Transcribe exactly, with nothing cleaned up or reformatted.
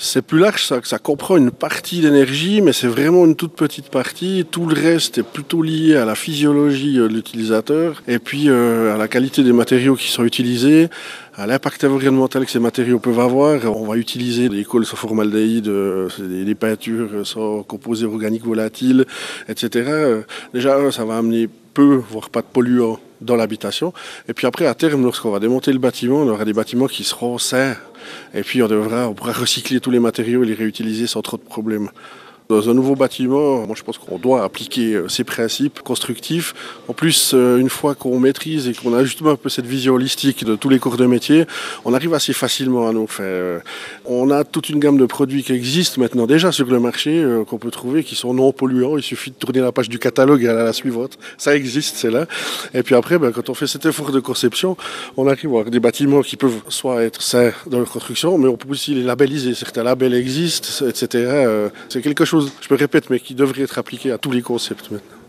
C'est plus large, ça, ça comprend une partie d'énergie, mais c'est vraiment une toute petite partie. Tout le reste est plutôt lié à la physiologie de l'utilisateur et puis euh, à la qualité des matériaux qui sont utilisés, à l'impact environnemental que ces matériaux peuvent avoir. On va utiliser des cols sans formaldéhyde, euh, des, des peintures sans composés organiques volatiles, et cetera. Déjà, ça va amener peu, voire pas de polluants dans l'habitation. Et puis après, à terme, lorsqu'on va démonter le bâtiment, on aura des bâtiments qui seront sains. Et puis on devra, on pourra recycler tous les matériaux et les réutiliser sans trop de problèmes. Dans un nouveau bâtiment, moi je pense qu'on doit appliquer ces principes constructifs. En plus, une fois qu'on maîtrise et qu'on a justement un peu cette vision holistique de tous les cours de métier, on arrive assez facilement à nous faire. On a toute une gamme de produits qui existent maintenant déjà sur le marché, qu'on peut trouver, qui sont non polluants. Il suffit de tourner la page du catalogue et aller à la suivante. Ça existe, c'est là. Et puis après, ben, quand on fait cet effort de conception, on arrive à avoir des bâtiments qui peuvent soit être sains dans leur construction, mais on peut aussi les labelliser. Certains labels existent, et cetera. C'est quelque chose, je me répète, mais qui devrait être appliqué à tous les concepts maintenant.